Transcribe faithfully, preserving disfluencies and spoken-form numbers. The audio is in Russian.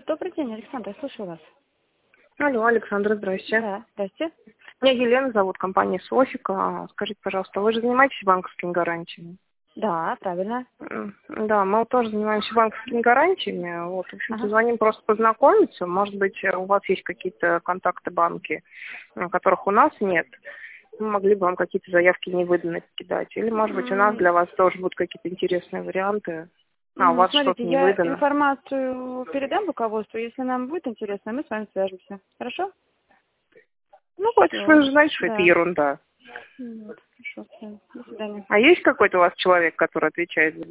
Добрый день, Александр, слушаю вас. Алло, Александра, здрасте. Да, здрасте. Меня Елена зовут, компания Софика. Скажите, пожалуйста, вы же занимаетесь банковскими гарантиями? Да, правильно. М, Да, мы вот тоже занимаемся банковскими гарантиями. Вот, в общем-то, Ага. звоним просто познакомиться. Может быть, у вас есть какие-то контакты банки, м, которых у нас нет. Мы могли бы вам какие-то заявки невыданных кидать. Или, может быть, у нас М, для вас тоже будут какие-то интересные варианты. А у Ну, вас смотрите, что-то не я выдано. информацию передам руководству. Если нам будет интересно, мы с вами свяжемся. Хорошо? Ну, вот Все. вы же знаете, что это Да. ерунда. М, Вот, хорошо, всё. До свидания. А есть какой-то у вас человек, который отвечает за